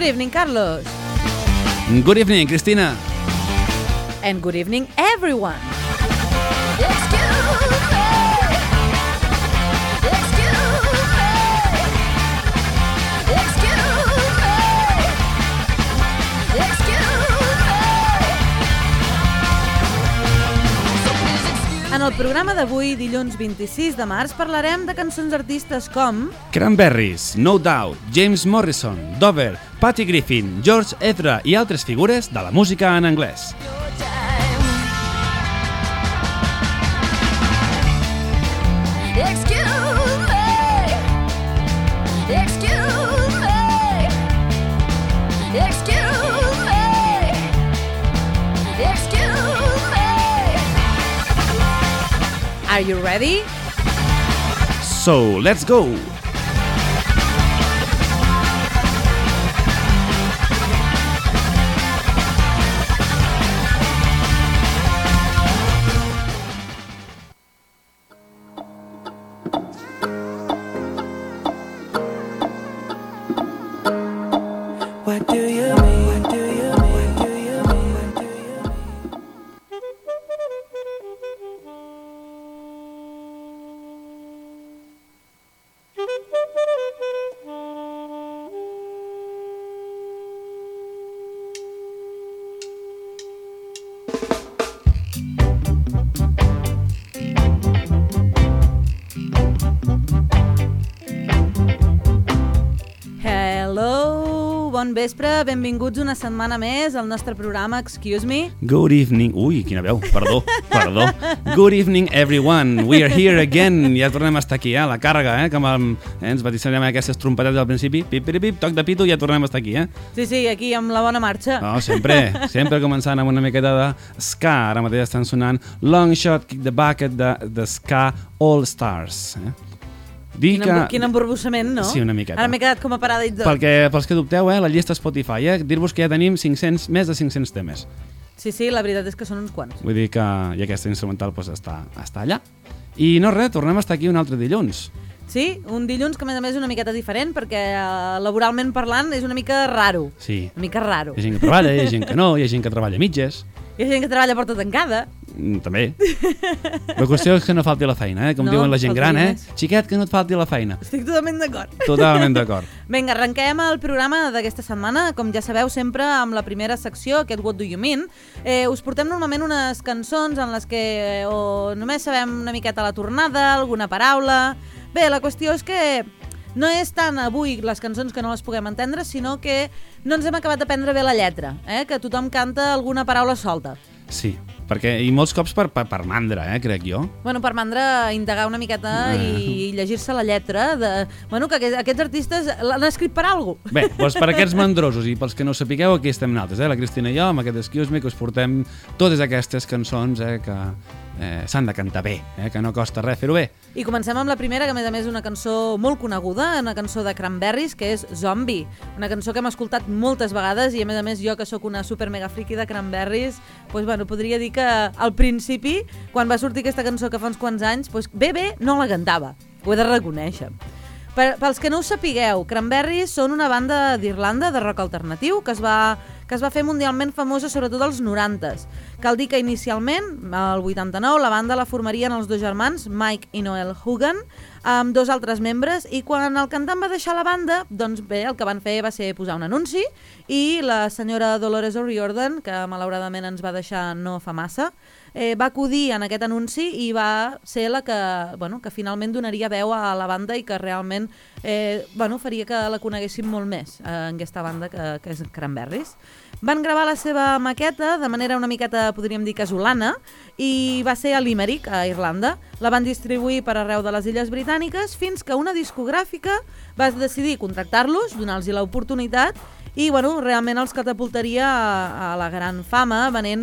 evening, Carlos. Good evening, Cristina. And good evening, everyone. En el programa d'avui, dilluns 26 de març, parlarem de cançons d'artistes com Cranberries, No Doubt, James Morrison, Dover, Patty Griffin, George Ezra i altres figures de la música en anglès. Are you ready? So, let's go! What do you mean? What do you mean? What do you mean? What do you mean? Hello, bon vespre, benvinguts una setmana més al nostre programa Excuse Me. Good evening... Ui, quina veu, perdó. Good evening, everyone. We are here again. Ja tornem a estar aquí, la càrrega, que ens vaticinem aquestes trompetes al principi. Pip, pip, pip, toc de pito, ja tornem a estar aquí, Sí, aquí amb la bona marxa. No, sempre començant amb una miqueta de ska. Ara mateix estan sonant Long Shot, Kick the Bucket de Ska All Stars. Quin emborbussament, no? Sí, una miqueta. Ara m'he quedat com a parada i tot. Pels que dubteu, la llista Spotify, dir-vos que ja tenim més de 500 temes. Sí, la veritat és que són uns quants. Vull dir que i aquesta instrumental està allà. I no res, tornem a estar aquí un altre dilluns. Sí, un dilluns que a més és una miqueta diferent perquè laboralment parlant és una mica raro. Sí. Una mica raro. Hi ha gent que treballa, hi ha gent que no, hi ha gent que treballa a mitges. Hi ha gent que treballa a porta tancada. També. La qüestió és que no falti la feina, com diuen la gent gran, xiquet, que no et falti la feina. Estic totalment d'acord. Totalment d'acord. Vinga, arrenquem el programa d'aquesta setmana, com ja sabeu, sempre amb la primera secció, aquest What Do You Mean. Us portem normalment unes cançons en les que o només sabem una miqueta la tornada, alguna paraula... Bé, la qüestió és que no és tant avui les cançons que no les puguem entendre, sinó que no ens hem acabat d'aprendre bé la lletra, que tothom canta alguna paraula solta. Sí, perquè i molts cops per mandra, crec jo. Bueno, per mandra indagar una miqueta i llegir-se la lletra de... Bueno, que aquests artistes l'han escrit per alguna cosa. Bé, doncs per aquests mandrosos i pels que no sapigueu, aquí estem nosaltres, la Cristina i jo, amb aquest Excuse Me, que us portem totes aquestes cançons que s'han de cantar bé, que no costa res fer-ho bé. I comencem amb la primera, que a més és una cançó molt coneguda, una cançó de Cranberries, que és Zombie, una cançó que hem escoltat moltes vegades i a més jo, que sóc una super mega friki de Cranberries, doncs bueno, podria dir que al principi, quan va sortir aquesta cançó que fa uns quants anys, doncs bé, no la cantava, ho he de reconèixer. Pels que no ho sapigueu, Cranberries són una banda d'Irlanda de rock alternatiu que es va fer mundialment famosa sobretot als 90s. Cal dir que inicialment, al 89, la banda la formarien els dos germans, Mike i Noel Hogan, amb dos altres membres, i quan el cantant va deixar la banda, doncs bé, el que van fer va ser posar un anunci i la senyora Dolores O'Riordan, que malauradament ens va deixar no fa massa, va acudir en aquest anunci i va ser la que finalment donaria veu a la banda i que realment faria que la coneguéssim molt més en aquesta banda que és Cranberries. Van gravar la seva maqueta de manera una miqueta, podríem dir, casolana, i va ser a Limerick, a Irlanda. La van distribuir per arreu de les Illes Britàniques fins que una discogràfica va decidir contractar-los, donar-los l'oportunitat i realment els catapultaria a la gran fama venent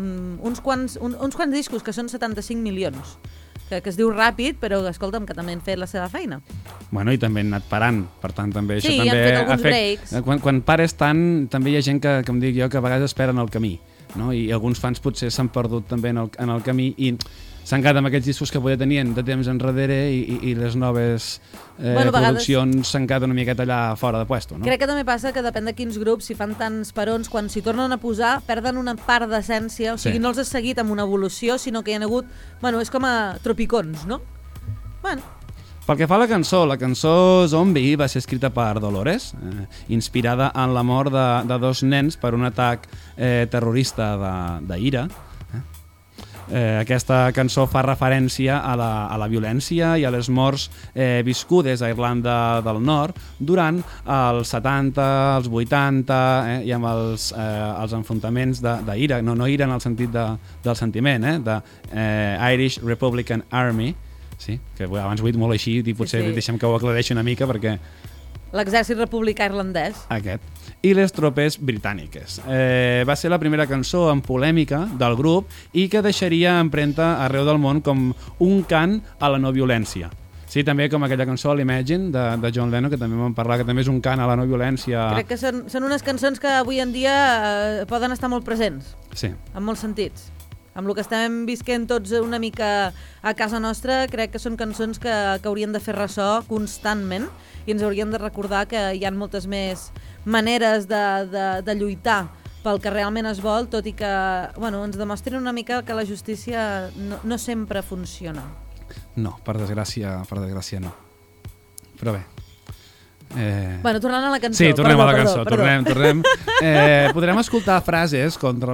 uns quants discos, que són 75 milions. Que es diu ràpid, però escolta'm, que també han fet la seva feina. Bueno, i també han anat parant, per tant també sí, això també han fet alguns breaks. Quan pares tant, també hi ha gent que em dic jo, que a vegades esperen el camí, no? I alguns fans potser s'han perdut també en el camí i s'han quedat amb aquests discos que poder tenien de temps enrere i les noves produccions s'han quedat una miqueta allà fora de puesto, no? Crec que també passa que depèn de quins grups, si fan tants perons, quan s'hi tornen a posar, perden una part d'essència, o sigui, no els ha seguit amb una evolució, sinó que hi ha hagut... Bueno, és com a tropicons, no? Bueno. Pel que fa a la cançó Zombie va ser escrita per Dolores, inspirada en la mort de dos nens per un atac terrorista d'Ira. Aquesta cançó fa referència a la violència i a les morts viscudes a Irlanda del Nord durant els 70, els 80 i amb els enfrontaments d'Ira, no Ira en el sentit del sentiment, de Irish Republican Army, sí, que abans ho he dit molt així i potser deixem que ho aclareixi una mica perquè... L'exèrcit republicà irlandès. Aquest. I les tropes britàniques. Va ser la primera cançó en polèmica del grup i que deixaria empremta arreu del món com un cant a la no violència. Sí, també com aquella cançó, l'Imagine, de John Lennon, que també vam parlar, que també és un cant a la no violència. Crec que són unes cançons que avui en dia poden estar molt presents. Sí. En molts sentits. Amb el que estem visquent tots una mica a casa nostra, crec que són cançons que haurien de fer ressò constantment i ens haurien de recordar que hi ha moltes més maneres de lluitar pel que realment es vol, tot i que ens demostren una mica que la justícia no sempre funciona. No, per desgràcia no. Però bé. Tornant a la cançó. Sí, tornem a la cançó. Tornem. Podrem escoltar frases contra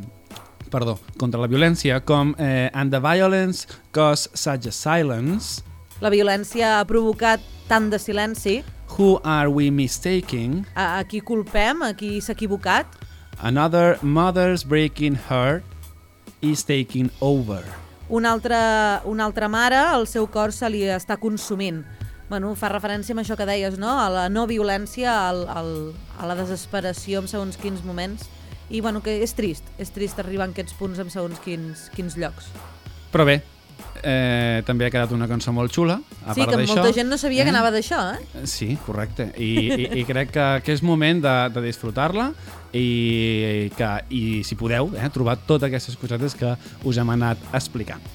la violència com and the violence caused such a silence. La violència ha provocat tant de silenci. Who are we mistaking? A qui culpem? A qui s'ha equivocat? Another mother's breaking heart is taking over. Una altra mare, el seu cor se li està consumint. Fa referència a això que deies, no? A la no violència, a la desesperació en segons quins moments. I que és trist arribar a aquests punts en segons quins llocs. Però bé, també ha quedat una cançó molt xula. Sí, que molta gent no sabia que anava d'això, Sí, correcte. I crec que és moment de disfrutar-la i si podeu, trobar totes aquestes cosetes que us hem anat explicant.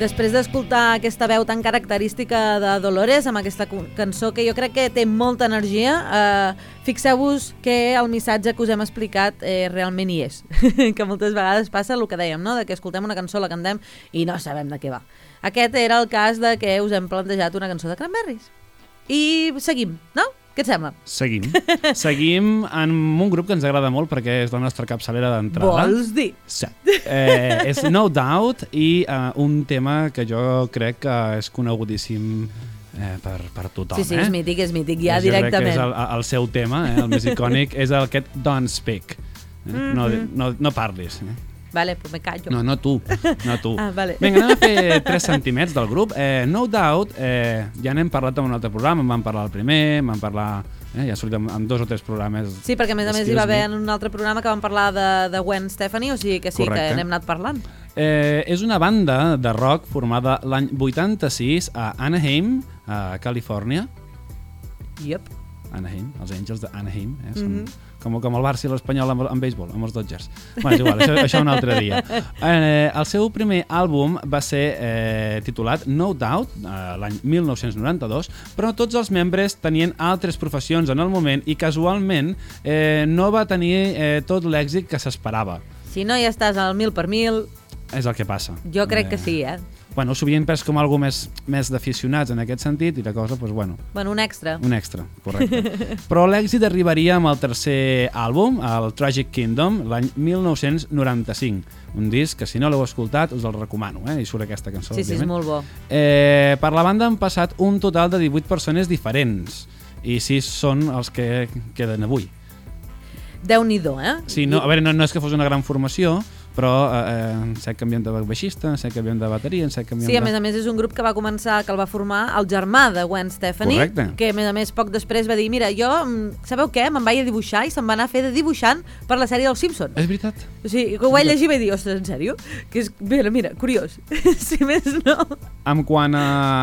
Després d'escoltar aquesta veu tan característica de Dolores, amb aquesta cançó que jo crec que té molta energia, fixeu-vos que el missatge que us hem explicat realment hi és. Que moltes vegades passa el que dèiem, no? De que escoltem una cançó, la cantem i no sabem de què va. Aquest era el cas de que us hem plantejat una cançó de Cranberries. I seguim, no? Què et sembla? Seguim. Seguim amb un grup que ens agrada molt perquè és la nostra capçalera d'entrada. Vols dir? Sí. És No Doubt i un tema que jo crec que és conegudíssim per tothom. Sí, és mític, ja jo directament. Jo crec que és el seu tema, el més icònic, és aquest Don't Speak. No parlis. Vale, pues me callo. No tu. Vale. Vinga, anem a fer 3 sentiments del grup. No Doubt, ja n'hem parlat en un altre programa, en vam parlar al primer, en vam parlar... ja ha sortit en 2 o 3 programes. Sí, perquè a més hi va haver en un altre programa que vam parlar de Gwen Stefani, o sigui que sí, correcte, que n'hem anat parlant. És una banda de rock formada l'any 86 a Anaheim, a Califòrnia. Yep. Anaheim, els Angels d'Anaheim, són... Com el Barça i l'Espanyol amb béisbol, amb els Dodgers. És igual, això un altre dia. El seu primer àlbum va ser titulat No Doubt, l'any 1992, però tots els membres tenien altres professions en el moment i casualment no va tenir tot l'èxit que s'esperava. Si no ja estàs al 1000 per 1000... És el que passa. Jo crec que sí, Bueno, s'ho havien pres com algo més d'aficionats en aquest sentit i la cosa, doncs, bueno... Bueno, un extra. Un extra, correcte. Però l'èxit arribaria amb el tercer àlbum, el Tragic Kingdom, l'any 1995. Un disc que, si no l'heu escoltat, us el recomano, i surt aquesta cançó. Sí, és molt bo. Per la banda han passat un total de 18 persones diferents i 6 són els que queden avui. Déu-n'hi-do, Sí, no, a veure, no és que fos una gran formació, però set canviant de baixista, set canviant de bateria, set canviant Sí, a més és un grup que va començar, que el va formar el germà de Gwen Stefani. Correcte. Que a més poc després va dir, mira, jo, sabeu què, me'n vaig a dibuixar i se'n va anar a fer de dibuixant per la sèrie dels Simpsons. És veritat. O sigui, que ho vaig llegir i vaig dir, ostres, en sèrio? Que és, mira, curiós. Si més no... En quant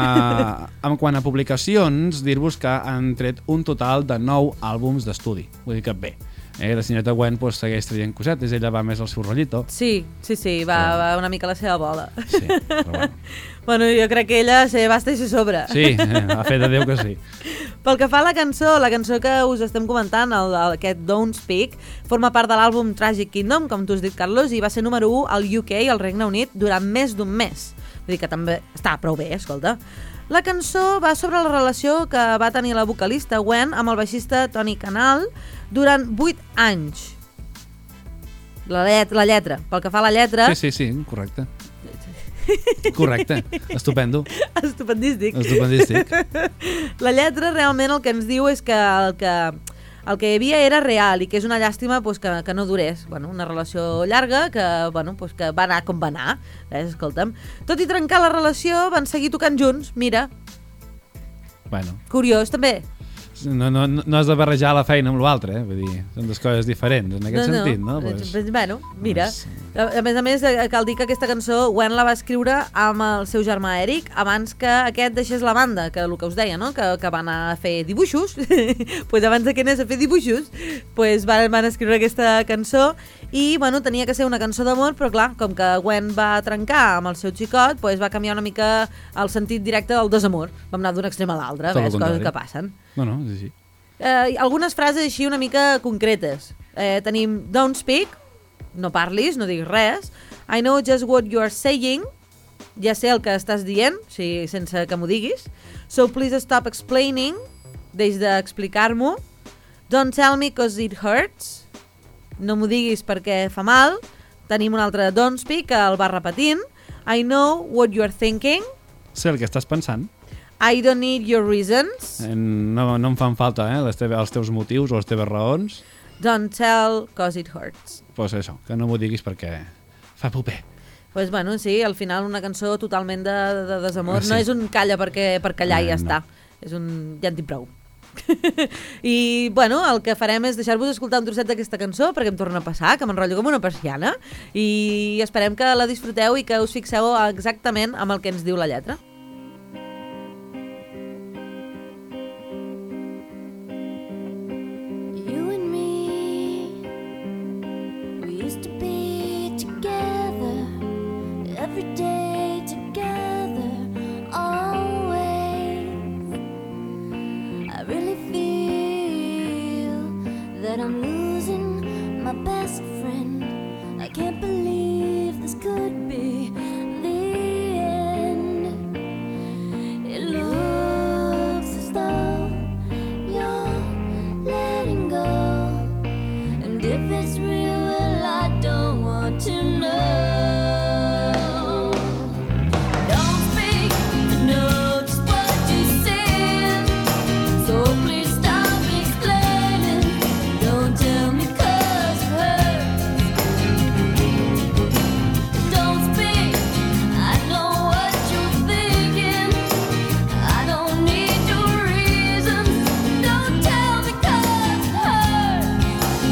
a publicacions, dir-vos que han tret un total de 9 àlbums d'estudi. Vull dir que bé. La senyoreta Gwen segueix traient cosetes, ella va més al seu rotllito. Sí, va una mica a la seva bola. Sí, però bueno. Bueno, jo crec que ella se basta i se sobra. Sí, a fe de Déu que sí. Pel que fa a la cançó que us estem comentant, aquest Don't Speak, forma part de l'àlbum Tragic Kingdom, com tu has dit, Carlos, i va ser número 1 al UK, al Regne Unit, durant més d'un mes. Vull dir que també està prou bé, escolta. La cançó va sobre la relació que va tenir la vocalista Gwen amb el baixista Tony Kanal durant 8 anys. La lletra. Pel que fa a la lletra... Sí, correcte. Correcte, estupendo. Estupendístic. La lletra realment el que ens diu és que el que hi havia era real i que és una llàstima que no durés. Una relació llarga que va anar com va anar. Escolta'm. Tot i trencar la relació van seguir tocant junts, mira. Curiós també. No has de barrejar la feina amb l'altre, vull dir, són dues coses diferents en aquest sentit, no? Bueno, mira, a més cal dir que aquesta cançó Gwen la va escriure amb el seu germà Eric abans que aquest deixés la banda, que el que us deia, no? Que va anar a fer dibuixos, abans que anés a fer dibuixos, van escriure aquesta cançó i, tenia que ser una cançó d'amor, però clar, com que Gwen va trencar amb el seu xicot, va canviar una mica el sentit directe del desamor. Vam anar d'un extrem a l'altre, coses que passen. No, és així. Algunes frases així una mica concretes. Tenim Don't speak, no parlis, no diguis res. I know just what you are saying, ja sé el que estàs dient, sense que m'ho diguis. So please stop explaining, deix d'explicar-m'ho. Don't tell me cause it hurts, no m'ho diguis perquè fa mal. Tenim un altre Don't speak, que el va repetint. I know what you are thinking. Sé el que estàs pensant. I don't need your reasons. No em fan falta, els teus motius o les teves raons. Don't tell cause it hurts. Pues això, que no m'ho diguis perquè fa pupé. Sí, al final una cançó totalment de desamor. Sí. No és un calla per callar i ja està. És un ja en tinc prou. I, el que farem és deixar-vos escoltar un trosset d'aquesta cançó perquè em torna a passar, que m'enrotllo com una persiana, i esperem que la disfruteu i que us fixeu exactament amb el que ens diu la lletra. Every day together that I'm losing my best friend. I can't believe this could be the end. It looks as though you're letting go, and if it's real, well, I don't want to know. Don't speak, I know just what you're saying, so please stop explaining. Don't tell me 'cause it hurts. Don't speak, I know what you're thinking. I don't need your reasons. Don't tell me 'cause it hurts.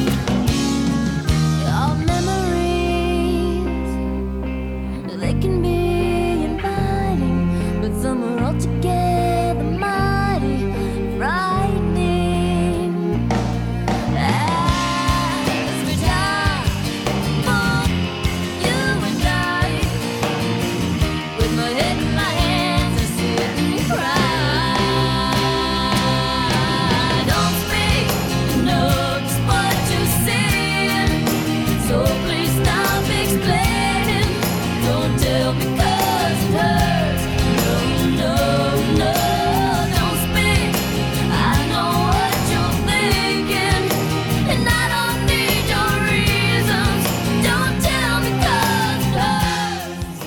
Your memories, they can be inviting, but some are altogether mighty frightening. As we die for you and I, with my head in my hands, I sit and cry. Don't speak, know just what you're saying, so please stop explaining. Don't tell me 'cause it hurts. No, no, no, don't speak. I know what you're thinking, and I don't need your reasons. Don't tell me 'cause it hurts.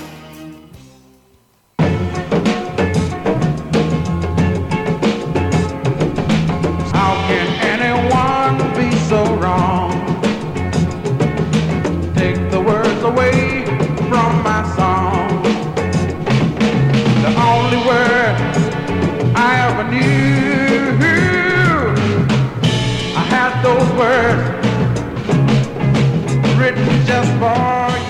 How can anyone be so wrong? Take the words away from my song. The only words I ever knew, I had those words written just for you.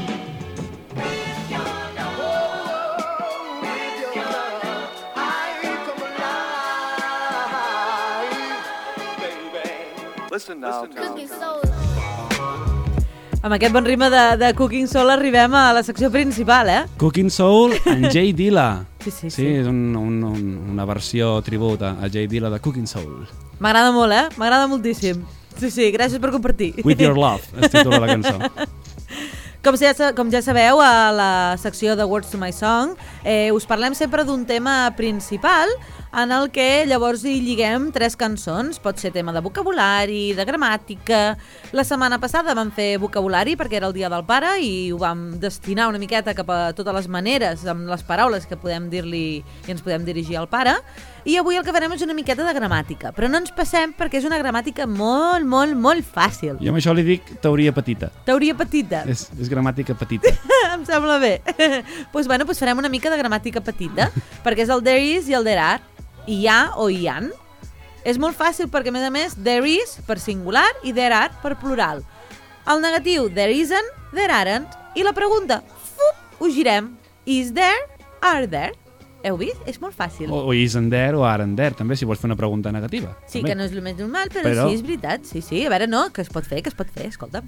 Listen now. Cooking soul. Amb aquest bon ritme de Cooking Soul arribem a la secció principal, eh? Cooking Soul en Jay Dilla. Sí. És una versió tribut a Jay Dilla de Cooking Soul. M'agrada molt, eh? M'agrada moltíssim. Sí, gràcies per compartir. With Your Love, es titula la cançó. Com ja sabeu, a la secció de Words to My Song us parlem sempre d'un tema principal en el que llavors hi lliguem 3 cançons. Pot ser tema de vocabulari, de gramàtica. La setmana passada vam fer vocabulari perquè era el dia del pare i ho vam destinar una miqueta cap a totes les maneres, amb les paraules que podem dir-li i ens podem dirigir al pare. I avui el que farem és una miqueta de gramàtica, però no ens passem perquè és una gramàtica molt, molt, molt fàcil. Jo amb això li dic teoria petita. Teoria petita. És gramàtica petita. Em sembla bé. Doncs farem una mica de gramàtica petita, perquè és el there is i el there are. Hi ha o hi han. És molt fàcil perquè, a més, there is per singular i there are per plural. El negatiu, there isn't, there aren't. I la pregunta, ho girem. Is there, are there. Heu vist? És molt fàcil. O isn't there o aren't there, també, si vols fer una pregunta negativa. Sí, també. que no és el més normal, però sí, és veritat. Sí, a veure, no, que es pot fer, escolta'm.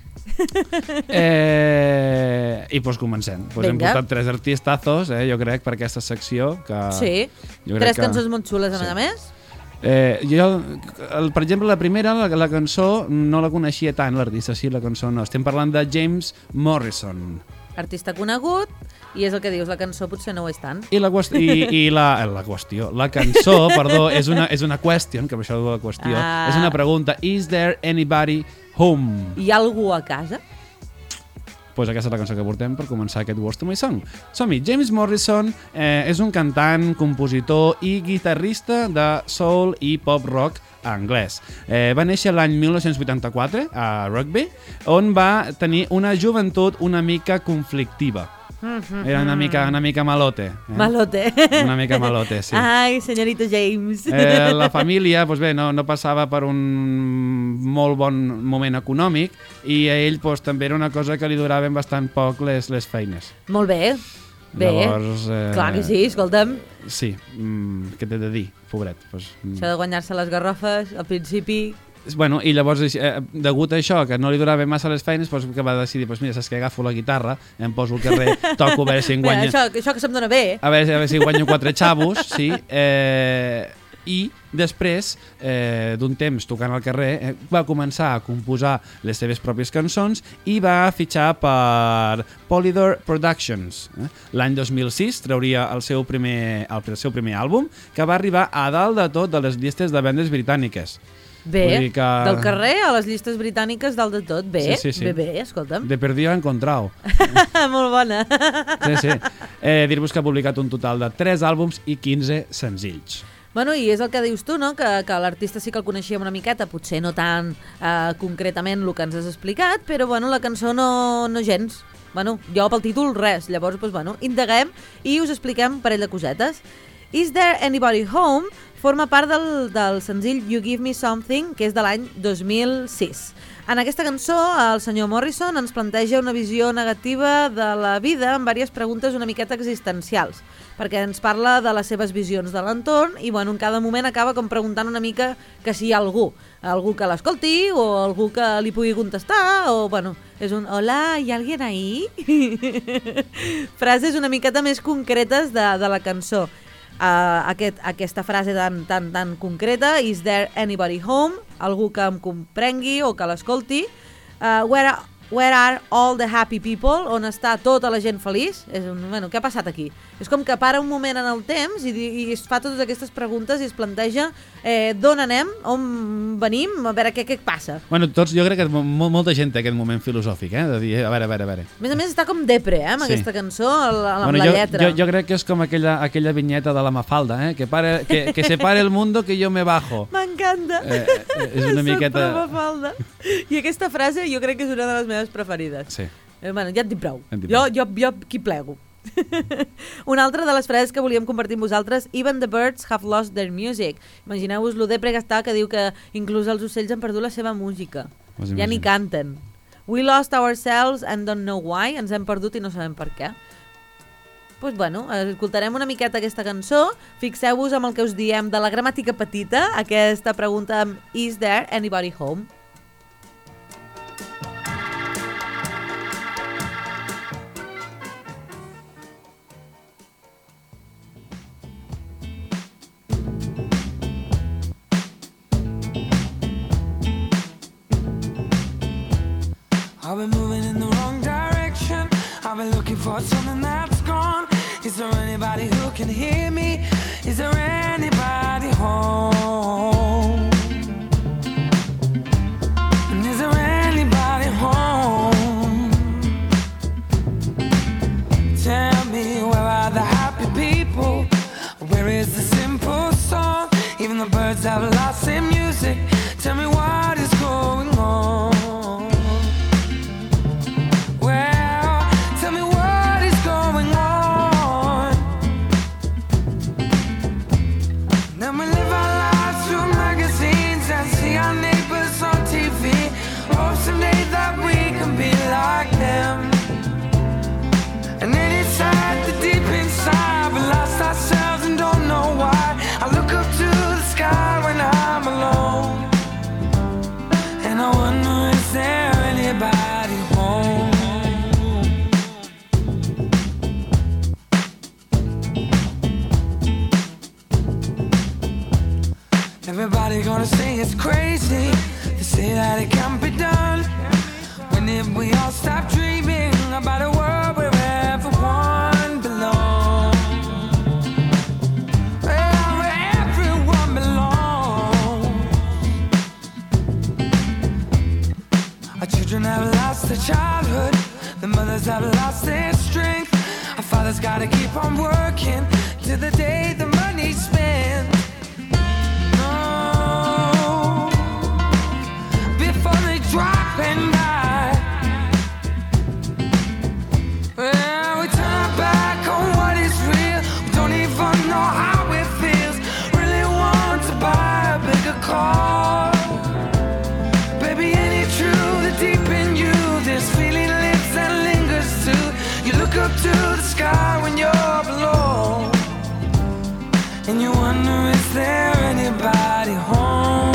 I doncs comencem. Hem portat 3 artistazos, jo crec, per aquesta secció. Sí, 3 cançons molt xules, a més. Per exemple, la primera, la cançó, no la coneixia tant, l'artista, sí, la cançó no. Estem parlant de James Morrison. Artista conegut, i és el que dius, la cançó potser no ho és tant. I la cançó, perdó, és una question, que per això la qüestió, és una pregunta. Is there anybody home? Hi ha algú a casa? Doncs aquesta és la cançó que portem per començar aquest Words to My Song. Som-hi, James Morrison és un cantant, compositor i guitarrista de soul i pop rock anglès. Va néixer l'any 1984 a Rugby, on va tenir una joventut una mica conflictiva. Era una mica malote. Malote. Una mica malote, sí. Ai, senyorito James. La família, doncs bé, no passava per un molt bon moment econòmic i a ell també era una cosa que li duraven bastant poc les feines. Molt bé. Bé, llavors, clar que sí, escolta'm. Sí, què t'he de dir, pobret. Això de guanyar-se les garrofes, al principi... Bueno, i llavors, degut a això, que no li durava massa les feines, que va decidir, mira, saps que agafo la guitarra, em poso al carrer, toco a veure si em guanyo... Això que se'm dona bé. A veure si guanyo 4 xavos, sí. i després d'un temps tocant al carrer va començar a composar les seves pròpies cançons i va fitxar per Polydor Productions. L'any 2006 trauria el seu primer àlbum, que va arribar a dalt de tot de les llistes de vendes britàniques. Bé, del carrer a les llistes britàniques dalt de tot. Bé, sí. bé, escolta'm. De perdido a encontrado. Molt bona. Sí. Dir-vos que ha publicat un total de 3 àlbums i 15 senzills. Bueno, i és el que dius tu, no? Que l'artista sí que el coneixíem una miqueta, potser no tan concretament el que ens has explicat, però bueno, la cançó no gens. Bueno, jo pel títol res, llavors doncs, bueno, indaguem i us expliquem un parell de cosetes. Is There Anybody Home forma part del senzill You Give Me Something, que és de l'any 2006. En aquesta cançó, el senyor Morrison ens planteja una visió negativa de la vida amb diverses preguntes una miqueta existencials, perquè ens parla de les seves visions de l'entorn i bueno, en cada moment acaba com preguntant una mica que si hi ha algú que l'escolti o algú que li pugui contestar o bueno, és un hola, hi ha alguien ahí? Frases una miqueta més concretes de la cançó. Aquesta frase tan concreta, is there anybody home, algú que em comprengui o que l'escolti, where are all the happy people, on està tota la gent feliç. Bueno, què ha passat aquí? És com que para un moment en el temps i es fa totes aquestes preguntes i es planteja d'on anem, on venim, a veure què passa. Bueno, tots, jo crec que molta gent té aquest moment filosòfic, de dir, a veure. A més està com depre, amb aquesta cançó, amb la lletra. Jo crec que és com aquella vinyeta de la Mafalda, que se pare el mundo que yo me bajo. M'encanta. És una miqueta... Mafalda. I aquesta frase jo crec que és una de les meves preferides. Sí. Bueno, ja et dic prou. Jo aquí plego. Una altra de les frases que volíem compartir amb vosaltres, even the birds have lost their music. Imagineu-vos lo depre que està, que diu que inclús els ocells han perdut la seva música. Ja ni canten. We lost ourselves and don't know why. Ens hem perdut i no sabem per què. Pues bueno, escoltarem una miqueta aquesta cançó. Fixeu-vos amb el que us diem de la gramàtica petita, aquesta pregunta amb is there anybody home? I've been moving in the wrong direction. I've been looking for something that's gone. Is there anybody who can hear me? Is there anybody home? And is there anybody home? Tell me, where are the happy people? Where is the simple song? Even the birds have lost their music. Tell me what is going on. Like them, and then inside, the deep inside, we lost ourselves and don't know why. I look up to the sky when I'm alone, and I wonder, is there anybody home? Everybody gonna say it's crazy. They say that it can't be done. If we all stop dreaming about a world where everyone belongs, where everyone belongs. Our children have lost their childhood, the mothers have lost their strength. Our fathers gotta keep on working till the day the money's spent. No, before they drop and die. Well, we turn back on what is real. We don't even know how it feels. Really want to buy a bigger car. Baby, ain't it true that deep in you this feeling lives and lingers too? You look up to the sky when you're alone, and you wonder, is there anybody home?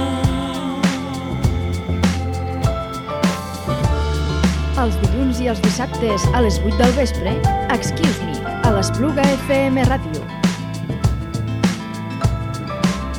Els dilluns i els dissabtes a les 8 del vespre, Excuse Me, a l'Espluga FM Ràdio.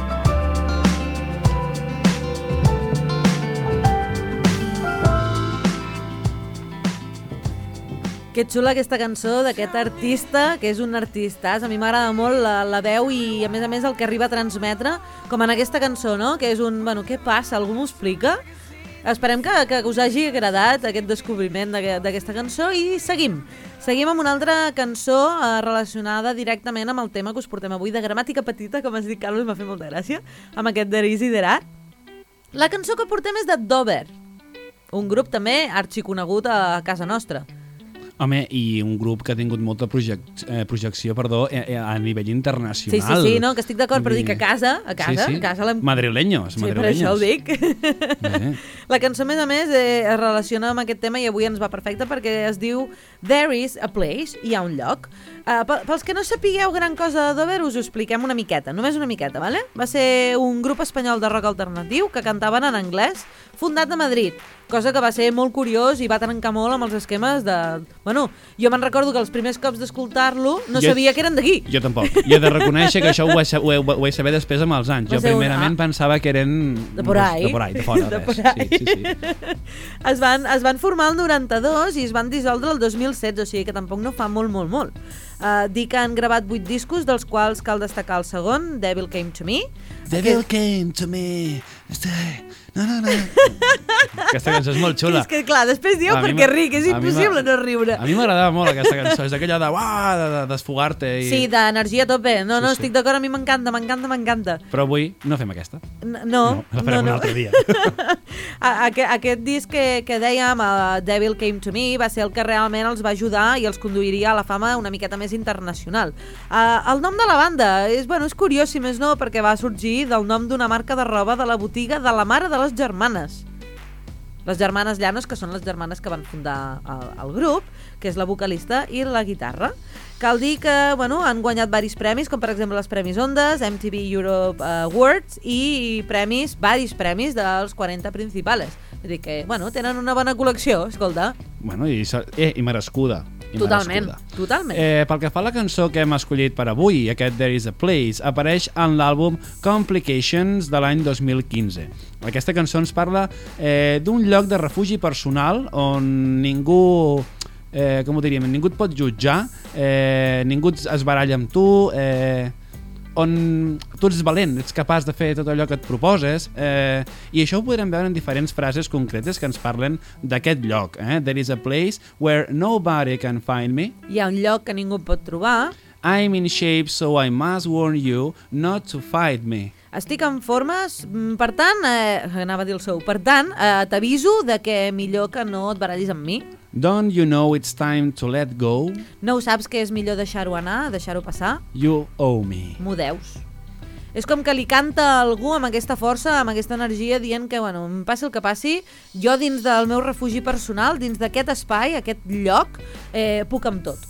Que xula aquesta cançó d'aquest artista, que és un artistàs. A mi m'agrada molt la veu i, a més, el que arriba a transmetre, com en aquesta cançó, no? Que és un... Bueno, què passa? Algú m'ho explica? Esperem que us hagi agradat aquest descobriment d'aquesta cançó i seguim. Seguim amb una altra cançó relacionada directament amb el tema que us portem avui, de gramàtica petita, com has dit, Carlos, m'ha fet molta gràcia, amb aquest There Is i There Are. La cançó que portem és de Dover, un grup també arxiconegut a casa nostra. Home, i un grup que ha tingut molta projecció a nivell internacional. Sí, no, que estic d'acord, però dic a casa Madrileños. Sí, per això ho dic. La cançó, a més, es relaciona amb aquest tema i avui ens va perfecte perquè es diu There is a place, hi ha un lloc. Pels que no sapigueu gran cosa de Dover, us ho expliquem una miqueta, només una miqueta, ¿vale? Va ser un grup espanyol de rock alternatiu que cantaven en anglès, fundat a Madrid, cosa que va ser molt curiós i va trencar molt amb els esquemes de... Bueno, jo me'n recordo que els primers cops d'escoltar-lo no sabia que eren d'aquí. Jo tampoc. I he de reconèixer que això ho vaig saber després amb els anys. Jo primerament pensava que eren... De por ahí. De fora. De por ahí. Sí. Es van formar el 92 i es van dissoldre el 2016, o sigui que tampoc no fa molt. Dir que han gravat 8 discos, dels quals cal destacar el segon, Devil Came to Me. Devil Came to Me. No. Aquesta cançó és molt xula. És que, clar, després dieu perquè ric, és impossible no riure. A mi m'agradava molt aquesta cançó, és aquella de desfogar-te. Sí, d'energia a tope. No, estic d'acord, a mi m'encanta. Però avui no fem aquesta. No. La farem un altre dia. Aquest disc que dèiem, Devil Came to Me, va ser el que realment els va ajudar i els conduiria a la fama una miqueta més internacional. El nom de la banda és curiós, si més no, perquè va sorgir del nom d'una marca de roba de la botiga de la mare de les germanes. Les germanes Llanos, que són les germanes que van fundar el grup, que és la vocalista i la guitarra. Cal dir que han guanyat varis premis, com per exemple els Premis Ondas, MTV Europe Awards i varis premis dels 40 principals. Vull dir que, tenen una bona col·lecció, escolta. I merescuda. Totalment. Pel que fa a la cançó que hem escollit per avui, aquest There is a Place, apareix en l'àlbum Complications de l'any 2015. Aquesta cançó ens parla d'un lloc de refugi personal on ningú ningú et pot jutjar, ningú es baralla amb tu, on tu ets valent, ets capaç de fer tot allò que et proposes, i això ho podrem veure en diferents frases concretes que ens parlen d'aquest lloc. There is a place where nobody can find me. Hi ha un lloc que ningú pot trobar. I'm in shape, so I must warn you not to fight me. Estic en formes, per tant, anava a dir el sou, per tant, t'aviso de que millor que no et barallis amb mi. Don't you know it's time to let go? No ho saps que és millor deixar-ho anar, deixar-ho passar? You owe me. M'ho deus. És com que li canta a algú amb aquesta força, amb aquesta energia, dient que, passi el que passi, jo dins del meu refugi personal, dins d'aquest espai, aquest lloc, puc amb tot.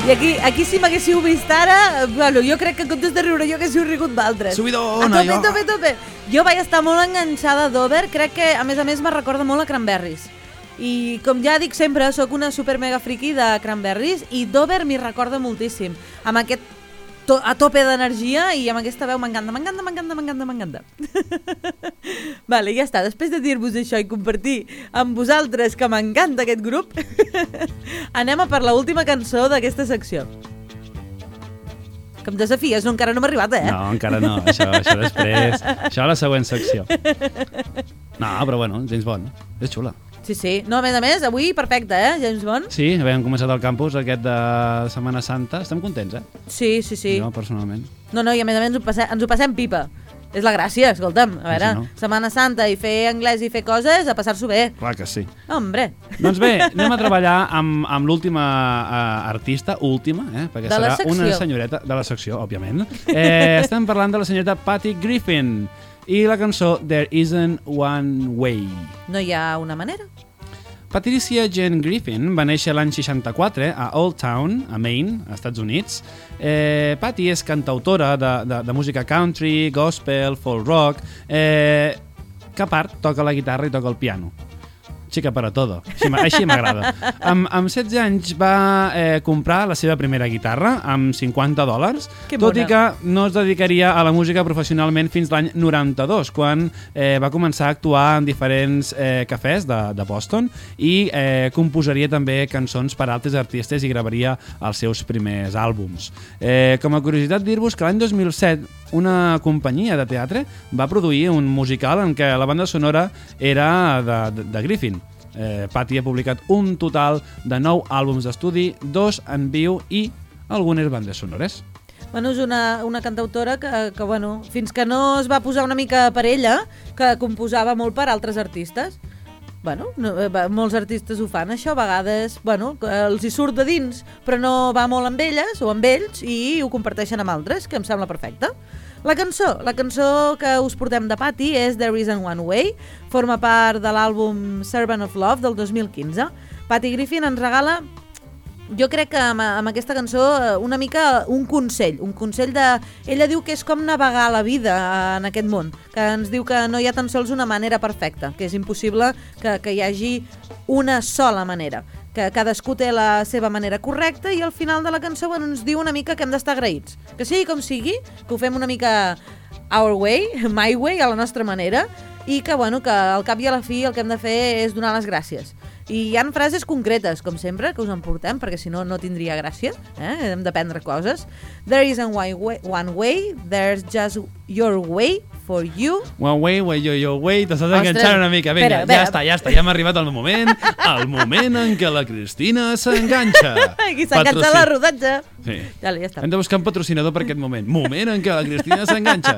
I aquí si m'haguéssiu vist ara, bueno, jo crec que en comptes de riure jo haguéssiu rigut d'altres. Subidona, a tope. Jo vaig estar molt enganxada d'Over, crec que a més me recorda molt a Cranberries. I com ja dic sempre, sóc una super mega friki de Cranberries i d'Over m'hi recorda moltíssim. Amb aquest a tope d'energia i amb aquesta veu m'encanta. Vale, ja està. Després de dir-vos això i compartir amb vosaltres que m'encanta aquest grup, anem a per l'última cançó d'aquesta secció. Que em desafies, no, encara no m'ha arribat, No, encara no, això després. Això a la següent secció. No, però bueno, James Bond, és xula. Sí. No, a més, avui perfecte, James Bond? Sí, havent començat el campus aquest de Setmana Santa, estem contents, Sí. Jo, personalment. No, i a més ens ho passem pipa. És la gràcia, escolta'm. A veure, Sí, no? Setmana Santa i fer anglès i fer coses, a passar-s'ho bé. Clar que sí. Hombre. Doncs bé, anem a treballar amb l'última artista, perquè de la serà secció. una senyoreta de la secció, òbviament. Estem parlant de la senyoreta Patty Griffin i la cançó There Isn't One Way. No hi ha una manera. Patricia Jane Griffin va néixer l'any 64 a Old Town, a Maine, als Estats Units. Patty és cantautora de música country, gospel, folk rock, que a part toca la guitarra i toca el piano. Chica para todo, així m'agrada. Amb 16 anys va comprar la seva primera guitarra amb $50, tot i que no es dedicaria a la música professionalment fins l'any 92, quan va començar a actuar en diferents cafès de Boston i composaria també cançons per a altres artistes i gravaria els seus primers àlbums. Com a curiositat dir-vos que l'any 2007 una companyia de teatre va produir un musical en què la banda sonora era de Griffin. Patty ha publicat un total de 9 àlbums d'estudi, 2 en viu i algunes bandes sonores. Bueno, és una cantautora que bueno, fins que no es va posar una mica per ella, que composava molt per altres artistes. Bueno, molts artistes ho fan, això, a vegades, bueno, els hi surt de dins, però no va molt amb elles o amb ells i ho comparteixen amb altres, que em sembla perfecte. La cançó que us portem de Patty és There Isn't One Way, forma part de l'àlbum Servant of Love del 2015. Patty Griffin ens regala, jo crec que amb aquesta cançó, una mica un consell de... Ella diu que és com navegar la vida en aquest món, que ens diu que no hi ha tan sols una manera perfecta, que és impossible que hi hagi una sola manera, que cadascú té la seva manera correcta i al final de la cançó ens diu una mica que hem d'estar agraïts. Que sigui com sigui, que ho fem una mica our way, my way, a la nostra manera, i que, bueno, que al cap i a la fi el que hem de fer és donar les gràcies. I hi ha frases concretes, com sempre, que us en portem, perquè si no, no tindria gràcia. Hem d'aprendre coses. There isn't one way, there's just your way for you. One way, your way, t'estàs enganxant una mica. Vinga, ja està, ja m'ha arribat el moment en què la Cristina s'enganxa. Aquí s'ha enganxat la rodatge. Sí. Ja està. Hem de buscar un patrocinador per aquest moment en què la Cristina s'enganxa.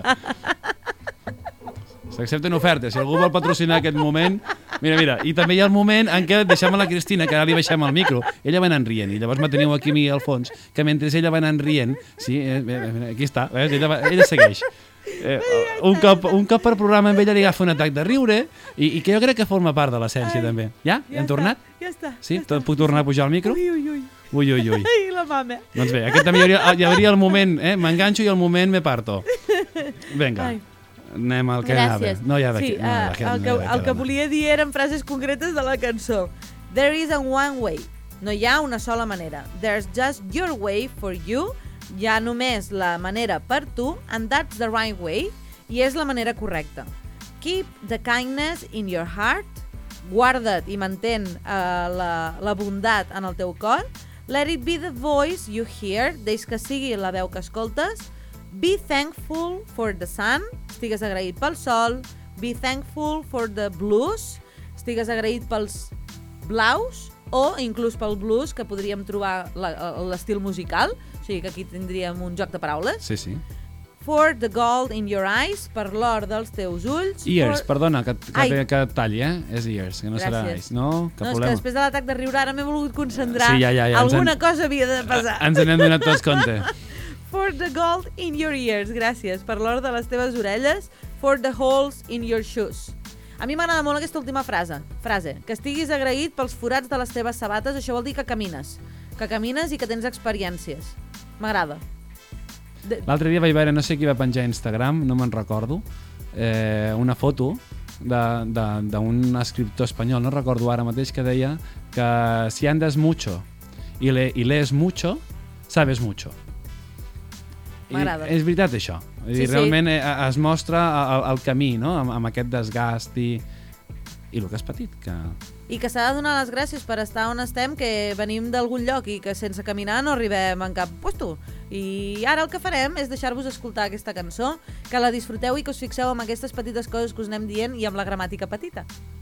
S'accepten ofertes, si algú vol patrocinar aquest moment... Mira, i també hi ha el moment en què deixem a la Cristina, que ara li baixem el micro, ella va anant rient, i llavors me teniu aquí a mi al fons, que mentre ella va anant rient, sí, aquí està, ella segueix. Un cop per programa amb ella li agafa un atac de riure, i que jo crec que forma part de l'essència també. Ja? Hem tornat? Ja està. Sí? Puc tornar a pujar el micro? Ui. Ai, la mama. Doncs bé, aquest també hi hauria el moment, m'enganxo i el moment me parto. Vinga. Anem al que anava. No hi ha d'aquí. El que volia dir eren frases concretes de la cançó. There isn't one way. No hi ha una sola manera. There's just your way for you. Hi ha només la manera per tu, and that's the right way. I és la manera correcta. Keep the kindness in your heart. Guarda't i mantén la bondat en el teu cor. Let it be the voice you hear. Deix que sigui la veu que escoltes. Be thankful for the sun, estigues agraït pel sol. Be thankful for the blues, estigues agraït pels blaus, o inclús pel blues, que podríem trobar l'estil musical, o sigui que aquí tindríem un joc de paraules. Sí. For the gold in your eyes, per l'or dels teus ulls. Ears, perdona, que talli, És ears, que no serà eyes. No, és que després de l'atac de riure ara m'he volgut concentrar. Sí, ja. Alguna cosa havia de passar. Ens n'hem donat tots compte. For the gold in your ears, gràcies. Per l'or de les teves orelles. For the holes in your shoes. A mi m'agrada molt aquesta última frase, que estiguis agraït pels forats de les teves sabates, això vol dir que camines. que camines i que tens experiències. M'agrada. L'altre dia vaig veure, no sé qui va penjar a Instagram, no me'n recordo, una foto d'un escriptor espanyol, no recordo ara mateix, que deia que si andes mucho y lees mucho, sabes mucho. M'agrada. És veritat això. Sí, realment es mostra el camí, no? amb aquest desgast i el que és petit. I que s'ha de donar les gràcies per estar on estem, que venim d'algun lloc i que sense caminar no arribem en cap puesto. I ara el que farem és deixar-vos escoltar aquesta cançó, que la disfruteu i que us fixeu en aquestes petites coses que us anem dient i amb la gramàtica petita.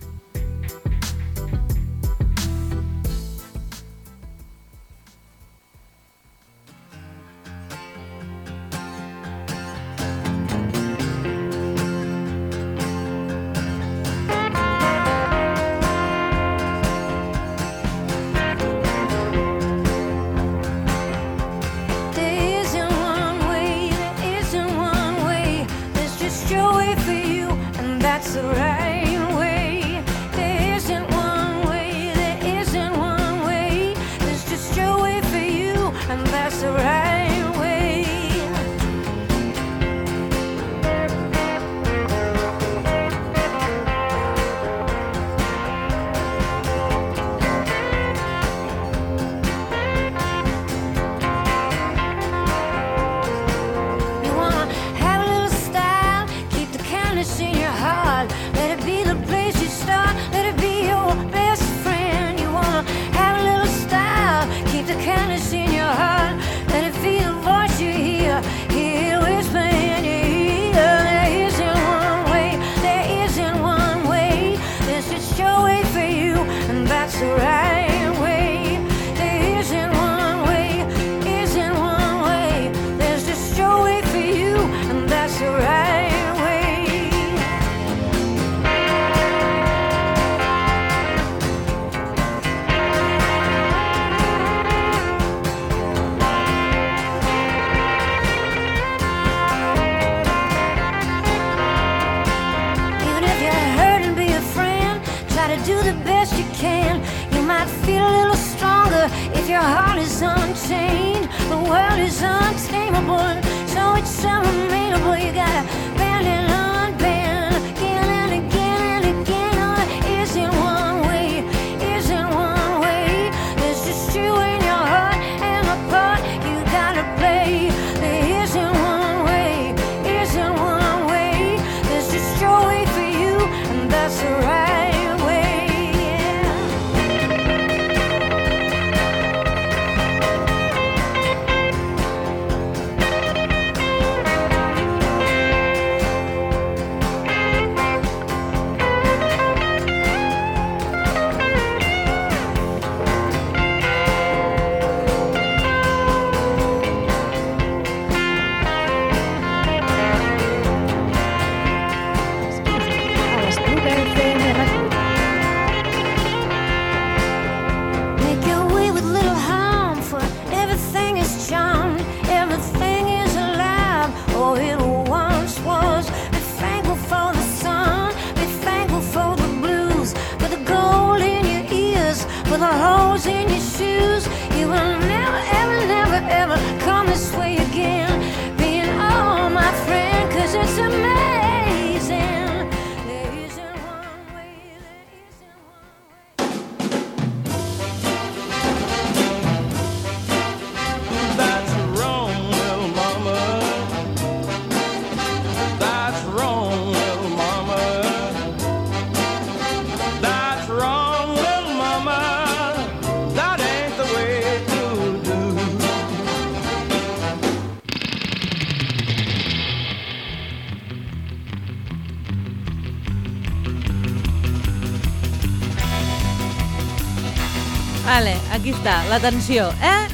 Vale, aquí està, la tensió,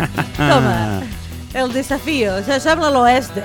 Toma, el desafío, això sembla l'oeste.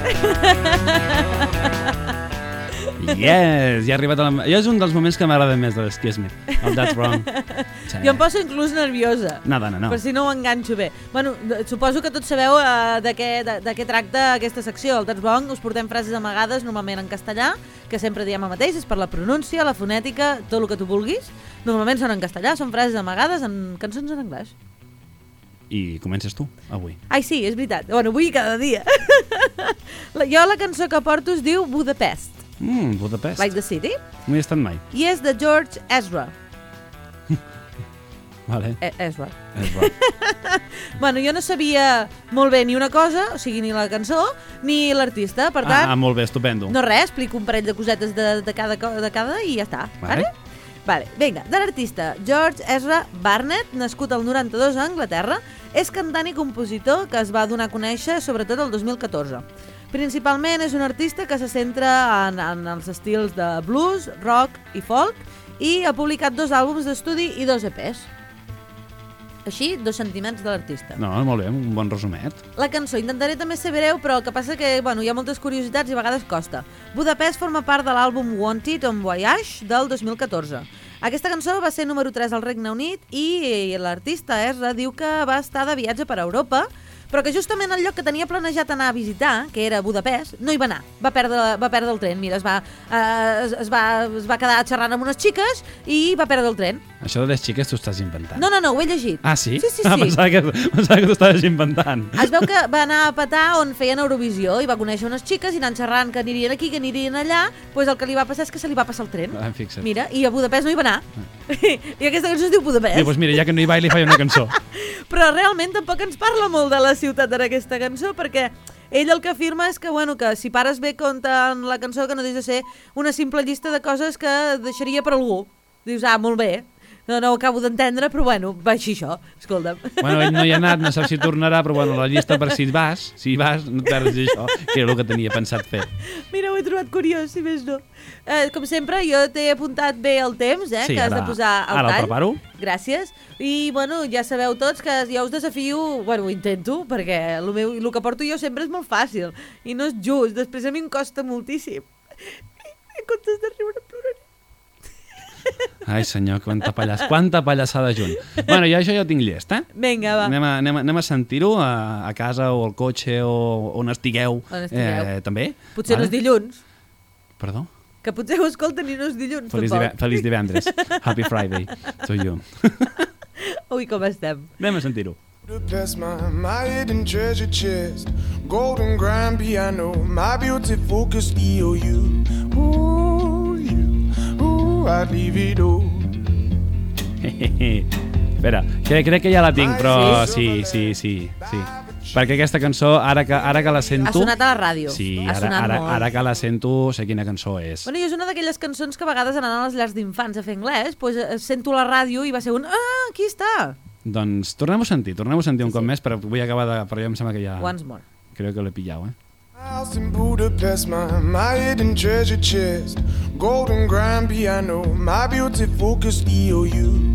Yes, ja ha arribat a la... Jo és un dels moments que m'agrada més de l'Excuse Me, el That's Wrong. Sí. Jo em poso inclús nerviosa, no. Per si no ho enganxo bé. Bueno, suposo que tots sabeu de què tracta aquesta secció. Al That's Wrong us portem frases amagades, normalment en castellà, que sempre diem el mateix, és per la pronúncia, la fonètica, tot el que tu vulguis. Normalment són en castellà, són frases amagades en cançons en anglès. I comences tu, avui. Ai, sí, és veritat. Bueno, avui cada dia. Jo la cançó que porto es diu Budapest, Budapest. like the city, No hi he estat mai. i és de George Ezra. Vale. Ezra. És bo. Bueno, jo no sabia molt bé ni una cosa, o sigui, ni la cançó, ni l'artista, per tant... Molt bé, estupendo. No res, explico un parell de cosetes de cada i ja està. Vale. Vale, vinga, de l'artista George Ezra Barnett, nascut al 92 a Anglaterra, és cantant i compositor que es va donar a conèixer sobretot el 2014. Principalment és un artista que se centra en els estils de blues, rock i folk i ha publicat 2 àlbums d'estudi i 2 EPs. Així, 2 sentiments de l'artista. No, molt bé, un bon resumet. La cançó, intentaré també ser breu, però el que passa que bueno, hi ha moltes curiositats i a vegades costa. Budapest forma part de l'àlbum Wanted on Voyage del 2014. Aquesta cançó va ser número 3 al Regne Unit i l'artista Ezra diu que va estar de viatge per Europa, però que justament el lloc que tenia planejat anar a visitar, que era Budapest, no hi va anar. Va perdre el tren. Mira, es va quedar xerrant amb unes xiques i va perdre el tren. Això de les xiques t'ho estàs inventant. No, ho he llegit. Ah, sí? Sí. Pensava que t'ho estaves inventant. Es veu que va anar a petar on feien Eurovisió i va conèixer unes xiques i anant xerrant que anirien aquí, que anirien allà, doncs el que li va passar és que se li va passar el tren. Fixa't. Mira, i a Budapest no hi va anar. I aquesta cançó es diu Budapest. Doncs mira, ja que no hi va, li faig una cançó. Però realment tampoc ens parla molt de la ciutat en aquesta cançó, perquè ell el que afirma és que, bueno, que si pares bé compte en la cançó, que no deixa de ser una simple llista de coses que deixaria per algú. Dius, molt bé. No ho acabo d'entendre, però bueno, va així això, escolta'm. Bueno, ell no hi ha anat, no sap si tornarà, però bueno, la llista per si vas, no et perdis això, que era el que tenia pensat fer. Mira, ho he trobat curiós, si més no. Com sempre, jo t'he apuntat bé el temps, Sí, que has de posar al ara tall. el preparo. Gràcies. I, bueno, ja sabeu tots que jo us desafio, bueno, ho intento, perquè el que porto jo sempre és molt fàcil, i no és just, després a mi em costa moltíssim. I en comptes de riure, ploraré. Ai, senyor, quanta pallassada junt. Bueno, jo això ja ho tinc llest, eh? Vinga, va. Anem a sentir-ho a casa o al cotxe o on estigueu. On estigueu. També. Potser no és dilluns. Perdó? Que potser ho escolten i no és dilluns, tampoc. Feliç divendres. Happy Friday to you. Ui, com estem. Anem a sentir-ho. Budapest, my hidden treasure chest, golden grand piano, my beauty focused EOU. Ooh, I'd leave it all. Espera, crec que ja la tinc, però sí. Perquè aquesta cançó, ara que la sento... Ha sonat a la ràdio. Sí, ha sonat molt. ara que la sento, sé quina cançó és. Bueno, i és una d'aquelles cançons que a vegades anant a les llars d'infants a fer anglès, doncs sento la ràdio i va ser un... aquí està! Doncs tornem-ho a sentir un cop més, però vull acabar de... Però ja em sembla que ja... Once more. Crec que l'he pillat, House in Budapest, my hidden treasure chest, golden grand piano, my beauty focused EOU.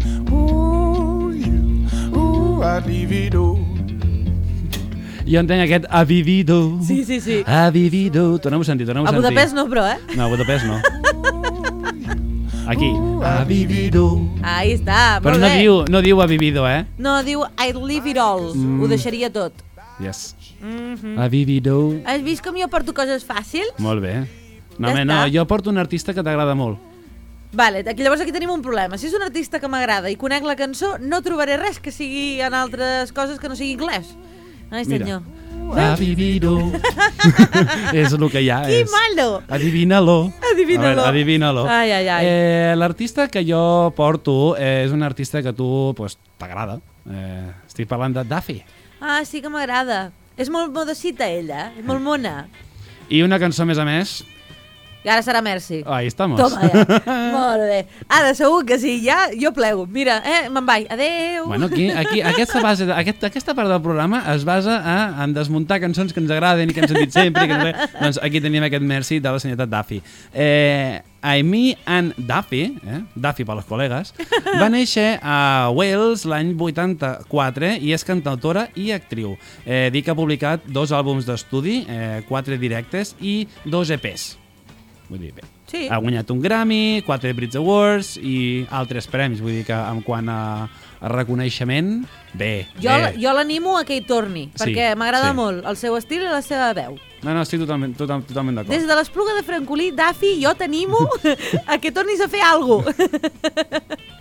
Ooh, I'd leave it all. Jo entenc aquest ha vivido. Sí. Ha vivido. Tornem-ho a sentir. A Budapest no, però, No, a Budapest no. Aquí. Ha vivido. Ahí està, Però molt bé. no diu ha vivido, No, diu I'd leave it all. Ho deixaria tot. Yes. Ha vivido. Has vist com jo porto coses fàcils? Molt bé. No, Ja no, està. jo porto un artista que t'agrada molt. Vale, llavors aquí tenim un problema. Si és un artista que m'agrada i conec la cançó, no trobaré res que sigui en altres coses que no sigui anglès. Ai, senyor. Mira. Ha vivido. És el que hi ha. Qui malo! Adivina-lo. Adivina-lo. A veure, adivina-lo. Ai. L'artista que jo porto és un artista que a tu t'agrada. Estic parlant de Duffy. Ah, sí que m'agrada. És molt modosita, ella. És molt mona. I una cançó, a més, I ara serà Merci. ahí estamos. Toma, ja. Molt bé. Ara, segur que sí, ja jo plego. Mira, me'n vaig. Adéu. Bueno, aquí aquesta part del programa es basa en desmuntar cançons que ens agraden i que hem sentit sempre. Doncs aquí tenim aquest Merci de la senyoreta Duffy. Amy Ann Duffy, Duffy per les col·legues, va néixer a Wales l'any 84 i és cantautora i actriu. Dic que ha publicat 2 àlbums d'estudi, 4 directes i 2 EPs. Vull dir, bé. Sí. Ha guanyat un Grammy, 4 Brit Awards i altres premis. Vull dir que en quant a reconeixement, bé. Jo l'animo a que hi torni, Sí, perquè m'agrada sí. molt el seu estil i la seva veu. No, estic totalment d'acord. Des de l'Espluga de Francolí, Duffy, jo t'animo a que tornis a fer alguna cosa.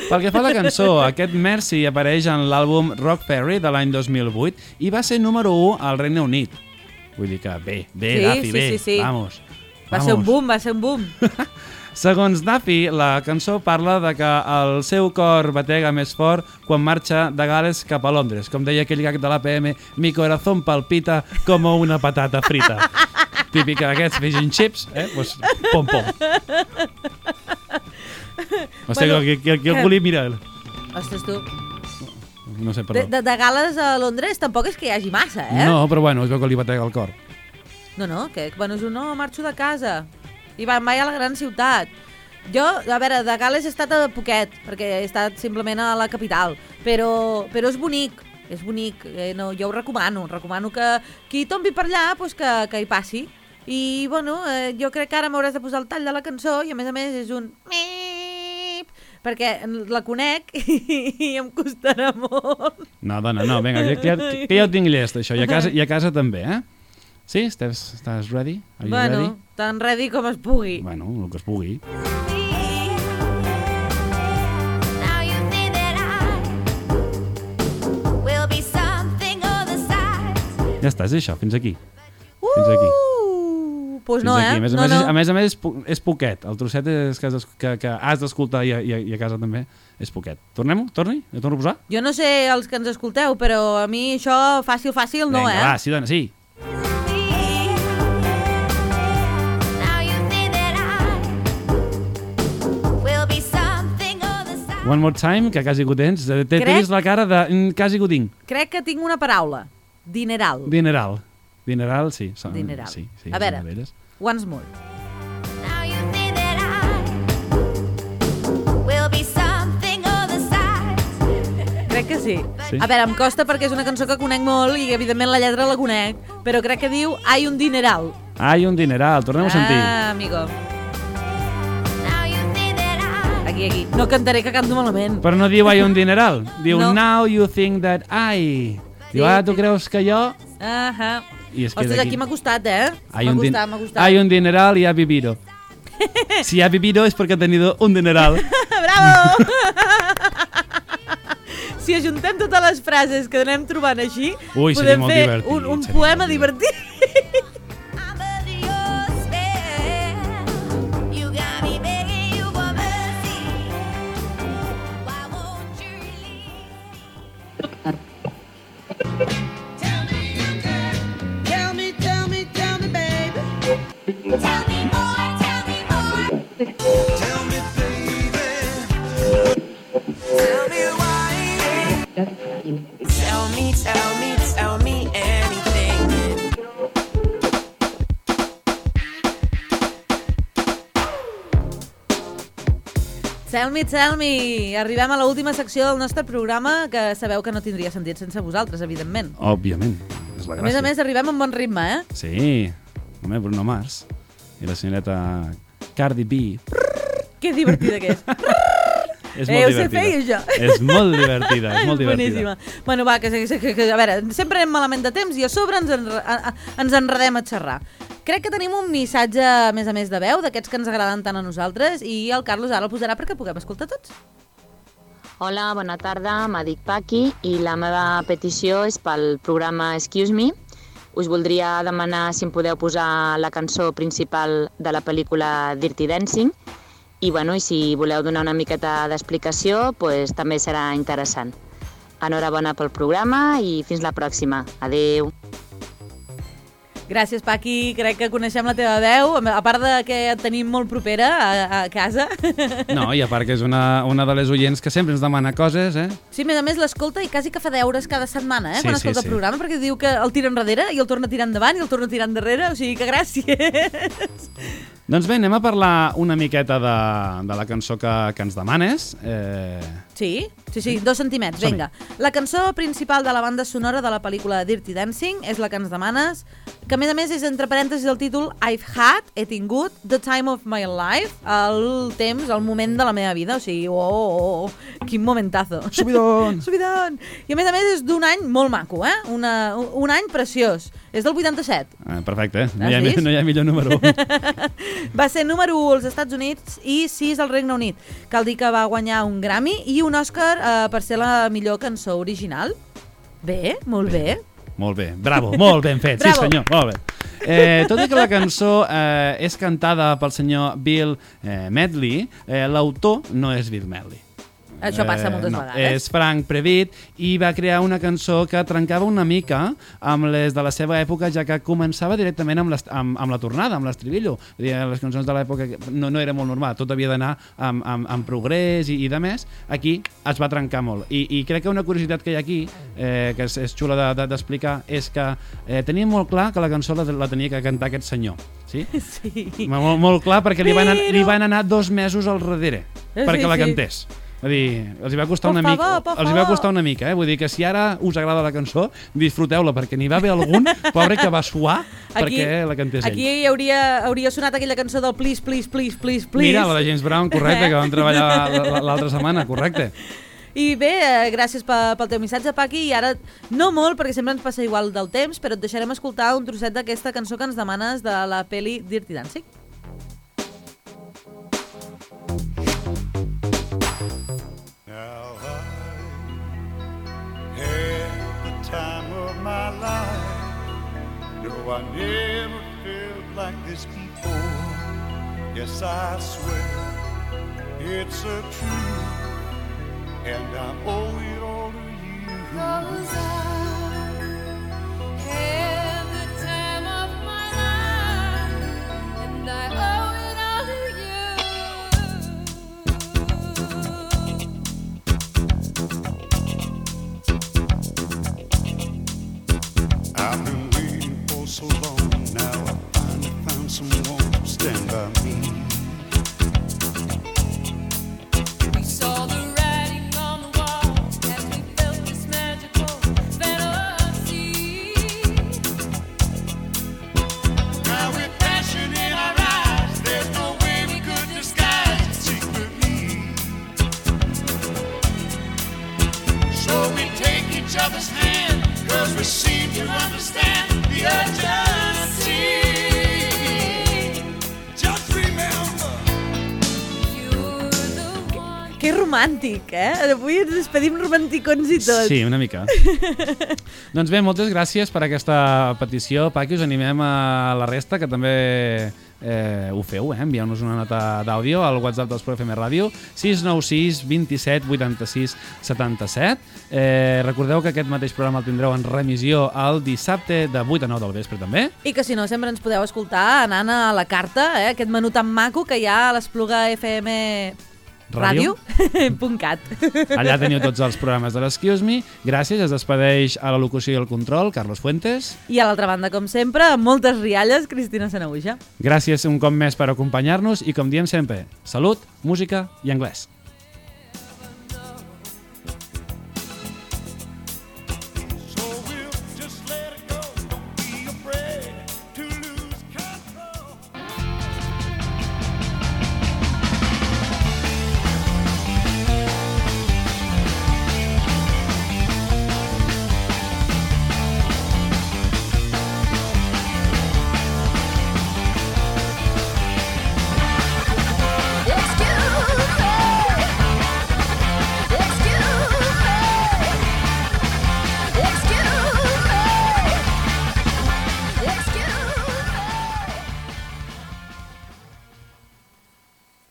Pel que fa a la cançó, aquest Mercy apareix en l'àlbum Rock Ferry de l'any 2008 i va ser número 1 al Regne Unit. Vull dir que bé, Duffy, bé, vamos. Va ser un boom. Segons Duffy, la cançó parla de que el seu cor batega més fort quan marxa de Gales cap a Londres. Com deia aquell gag de l'APM, mi corazón palpita como una patata frita. Típica d'aquests fish and chips, pues pom-pom. O sigui, que algú li mira... Ostres, tu. No sé, perdó. De Gales a Londres tampoc és que hi hagi massa, No, però bueno, es veu que li batega el cor. No, que bueno, és un no, marxo de casa. I mai a la gran ciutat. Jo, a veure, de Gales he estat a poquet, perquè he estat simplement a la capital, però és bonic. És bonic, no, jo ho recomano que qui tombi per allà, pues que hi passi. I, bueno, jo crec que ara m'hauràs de posar el tall de la cançó i, a més, és un... perquè la conec i em costarà molt. No, dona, no, vinga, que ja ho tinc llest, això, i a casa també, Sí? Estàs ready? Are you ready? Tan ready com es pugui. Bueno, el que es pugui. Ja està, és això, fins aquí. Fins aquí. Pues no, aquí. A més, és poquet. El trosset és que has d'escoltar i a casa també és poquet. Tornem-ho? Torni? Jo torno a posar? Jo no sé els que ens escolteu, però a mi això fàcil no, Vinga, va, sí, dona, sí. One more time, que quasi ho tens. T'he vist la cara de quasi ho tinc. Crec que tinc una paraula. Dineral. Dineral, sí. Dineral. Sí, a veure, once more. Crec que sí. A veure, em costa perquè és una cançó que conec molt i evidentment la lletra la conec, però crec que diu hay un dineral. Hay un dineral, tornem a sentir. Amigo. Aquí. No cantaré, que canto malament. Però no diu hay un dineral, diu no. Now you think that I... Diu, ara tu creus que jo... Ostres, aquí m'ha costat, M'ha costat. Hay un dineral y ha vivido. Si ha vivido es porque ha tenido un dineral. Bravo! Si ajuntem totes les frases que anem trobant així, podem fer un poema divertit. Tell me anything. Tell me. Arribem a l'última secció del nostre programa, que sabeu que no tindria sentit sense vosaltres, evidentment. Òbviament, és la gràcia. A més, arribem amb bon ritme, Sí, home, Bruno Mars i la senyoreta Cardi B. Que divertida que és. És molt divertida. Ho sé fer, això. És molt divertida, és molt divertida. Boníssima. Bueno, va, que a veure, sempre anem malament de temps i a sobre ens enredem a xerrar. Crec que tenim un missatge, a més de veu, d'aquests que ens agraden tant a nosaltres, i el Carlos ara el posarà perquè puguem escoltar tots. Hola, bona tarda, me dic Paqui i la meva petició és pel programa Excuse Me. Us voldria demanar si em podeu posar la cançó principal de la pel·lícula Dirty Dancing i, bueno, i si voleu donar una miqueta d'explicació, pues, també serà interessant. Enhorabona pel programa i fins la pròxima. Adéu. Gràcies, Paqui. Crec que coneixem la teva veu, a part de que et tenim molt propera a casa. No, i a part que és una de les oients que sempre ens demana coses, Sí, a més l'escolta i quasi que fa deures cada setmana, quan escolta el programa, perquè diu que el tira enrere i el torna a tirar endavant i el torna a tirar endarrere, o sigui que gràcies. Doncs bé, anem a parlar una miqueta de la cançó que ens demanes. Sí, 2 centimets, Som-hi. vinga. La cançó principal de la banda sonora de la pel·lícula Dirty Dancing és la que ens demanes, que a més és entre parèntesis el títol he tingut, the time of my life, el temps, el moment de la meva vida, o sigui, quin momentazo. Subidon! Subidon! I a més és d'un any molt maco, un any preciós. És del 87. Perfecte, no Has vist? hi ha millor número 1. Va ser número 1 als Estats Units i 6 al Regne Unit. Cal dir que va guanyar un Grammy i un Òscar per ser la millor cançó original. Bé, molt bé. Molt bé, bravo, molt ben fet, Bravo. sí senyor, molt bé. Tot i que la cançó és cantada pel senyor Bill Medley, l'autor no és Bill Medley. Això passa moltes vegades. És Frank Previtt i va crear una cançó que trencava una mica amb les de la seva època, ja que començava directament amb la tornada, amb l'estribillo. Les cançons de l'època no era molt normal, tot havia d'anar amb progrés i de més. Aquí es va trencar molt. I crec que una curiositat que hi ha aquí, que és xula d'explicar, és que tenia molt clar que la cançó la tenia que cantar aquest senyor. Sí? Sí. Molt clar, perquè li van anar 2 mesos al darrere perquè la sí. cantés. Vull dir, els hi va costar Por una mica. favor, por Els hi va favor. costar una mica, Vull dir que si ara us agrada la cançó, disfruteu-la, perquè n'hi va haver algun pobre que va suar perquè la cantés ell. Aquí hauria sonat aquella cançó del please, please, please, please, please. Mira, la de James Brown, correcte, que vam treballar l'altra setmana, correcte. I bé, gràcies pel teu missatge, Paqui, i ara no molt, perquè sempre ens passa igual del temps, però et deixarem escoltar un trosset d'aquesta cançó que ens demanes de la peli Dirty Dancing. Now I had the time of my life. No, I never felt like this before. Yes, I swear it's a truth, and I owe it all to you. 'Cause I had the time of my life, and I owe it all to you. I've been waiting for so long. Now I finally found someone to stand by me. We saw the writing on the wall as we felt this magical fantasy. Now with passion in our eyes, there's no way we could disguise it secretly. So we take each other's hand, 'cause we seem to understand the urgency. Just remember, You're the one. Que romàntic, Avui ens despedim romanticons i tot. Sí, una mica. Doncs bé, moltes gràcies per aquesta petició, Paqui. Us animem a la resta, que també ho feu, envieu-nos una nota d'àudio al WhatsApp dels Pro FM Ràdio, 696 27 86 77. Recordeu que aquest mateix programa el tindreu en remissió el dissabte de 8 a 9 del vespre també. I que si no, sempre ens podeu escoltar anant a la carta, aquest menú tan maco que hi ha a l'Espluga FM Radio.cat. Allà teniu tots els programes de l'Excuse Me. Gràcies, es despedeix a la locució i el control Carlos Fuentes. I a l'altra banda, com sempre, amb moltes rialles, Cristina Sanaüja. Gràcies un cop més per acompanyar-nos i, com diem sempre, salut, música i anglès.